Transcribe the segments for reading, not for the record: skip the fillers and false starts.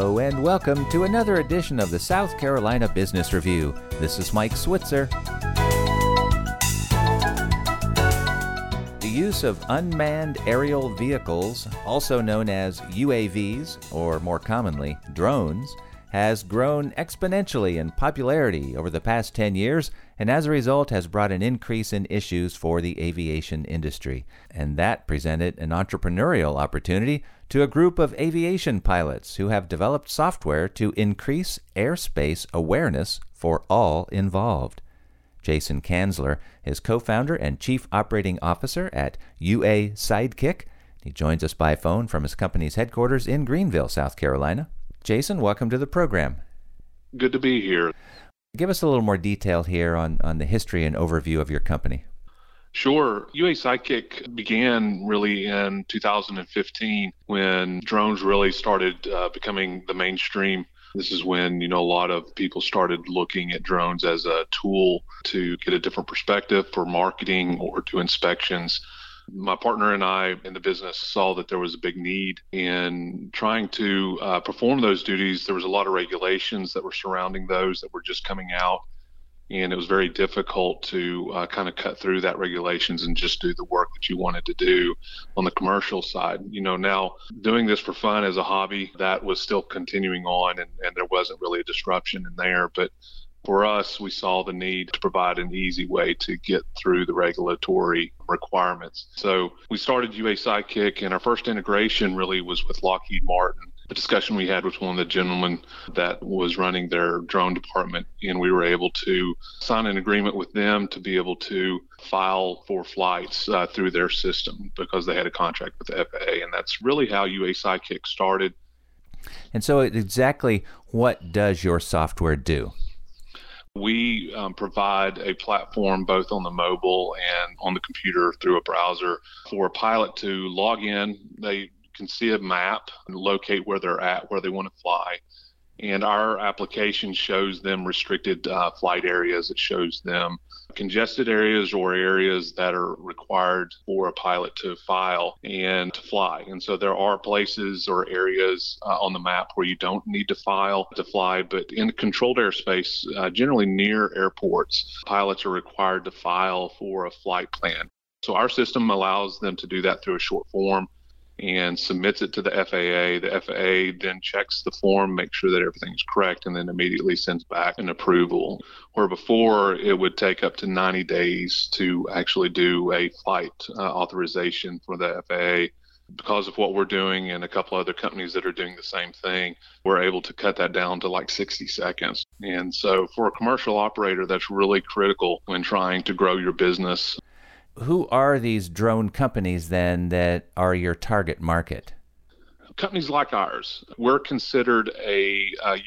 Hello and welcome to another edition of the South Carolina Business Review. This is Mike Switzer. The use of unmanned aerial vehicles, also known as UAVs, or more commonly, drones, has grown exponentially in popularity over the past 10 years, and as a result has brought an increase in issues for the aviation industry. And that presented an entrepreneurial opportunity to a group of aviation pilots who have developed software to increase airspace awareness for all involved. Jason Kanzler is co-founder and chief operating officer at UA Sidekick. He joins us by phone from his company's headquarters in Greenville, South Carolina. Jason, welcome to the program. Good to be here. Give us a little more detail here on the history and overview of your company. Sure. UA Sidekick began really in 2015 when drones really started becoming the mainstream. This is when, a lot of people started looking at drones as a tool to get a different perspective for marketing or do inspections. My partner and I in the business saw that there was a big need in trying to perform those duties. There was a lot of regulations that were surrounding those that were just coming out, and it was very difficult to kind of cut through that regulations and just do the work that you wanted to do on the commercial side. Now doing this for fun as a hobby, that was still continuing on, and there wasn't really a disruption in there. But for us, we saw the need to provide an easy way to get through the regulatory requirements. So we started UA Sidekick, and our first integration really was with Lockheed Martin. The discussion we had with one of the gentlemen that was running their drone department, and we were able to sign an agreement with them to be able to file for flights through their system because they had a contract with the FAA, and that's really how UA Sidekick started. And so exactly what does your software do? We provide a platform both on the mobile and on the computer through a browser for a pilot to log in. They can see a map and locate where they're at, where they want to fly. And our application shows them restricted flight areas. It shows them congested areas or areas that are required for a pilot to file and to fly. And so there are places or areas on the map where you don't need to file to fly, but in controlled airspace, generally near airports, pilots are required to file for a flight plan. So our system allows them to do that through a short form and submits it to the FAA. The FAA then checks the form, makes sure that everything's correct, and then immediately sends back an approval. Where before it would take up to 90 days to actually do a flight authorization for the FAA. Because of what we're doing and a couple other companies that are doing the same thing, we're able to cut that down to like 60 seconds. And so for a commercial operator, that's really critical when trying to grow your business. Who are these drone companies then that are your target market? Companies like ours, we're considered a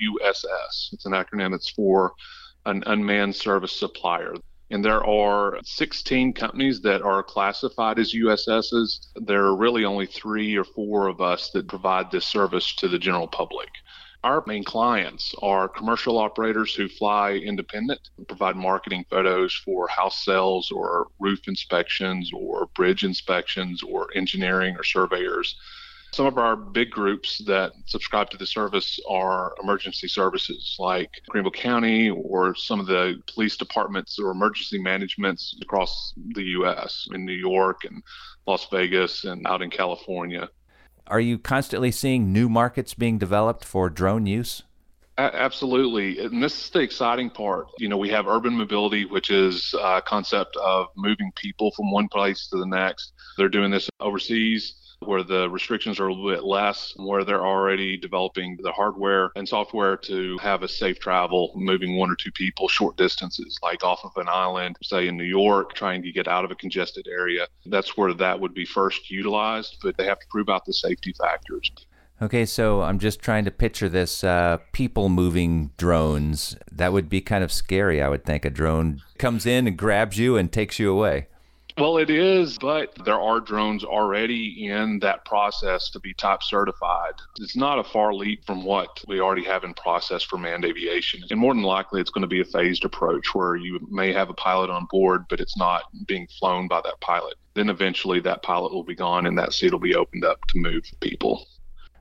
USS. It's an acronym. It's for an unmanned service supplier. And there are 16 companies that are classified as USSs. There are really only 3 or 4 of us that provide this service to the general public. Our main clients are commercial operators who fly independent, provide marketing photos for house sales or roof inspections or bridge inspections or engineering or surveyors. Some of our big groups that subscribe to the service are emergency services like Greenville County or some of the police departments or emergency managements across the U.S. in New York and Las Vegas and out in California. Are you constantly seeing new markets being developed for drone use? Absolutely. And this is the exciting part. We have urban mobility, which is a concept of moving people from one place to the next. They're doing this overseas where the restrictions are a little bit less, where they're already developing the hardware and software to have a safe travel, moving 1 or 2 people short distances, like off of an island, say in New York, trying to get out of a congested area. That's where that would be first utilized, but they have to prove out the safety factors. Okay, so I'm just trying to picture this people-moving drones. That would be kind of scary, I would think. A drone comes in and grabs you and takes you away. Well, it is, but there are drones already in that process to be type certified. It's not a far leap from what we already have in process for manned aviation. And more than likely, it's going to be a phased approach where you may have a pilot on board, but it's not being flown by that pilot. Then eventually that pilot will be gone and that seat will be opened up to move people.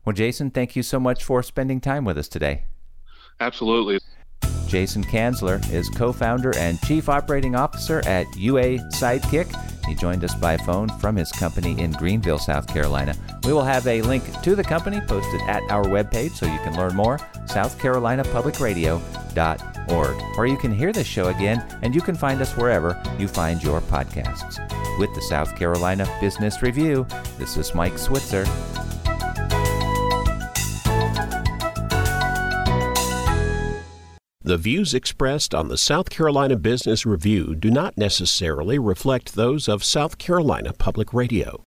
Well, Jason, thank you so much for spending time with us today. Absolutely. Jason Kanzler is co-founder and chief operating officer at UA Sidekick. He joined us by phone from his company in Greenville, South Carolina. We will have a link to the company posted at our webpage so you can learn more, southcarolinapublicradio.org. Or you can hear this show again, and you can find us wherever you find your podcasts. With the South Carolina Business Review, this is Mike Switzer. The views expressed on the South Carolina Business Review do not necessarily reflect those of South Carolina Public Radio.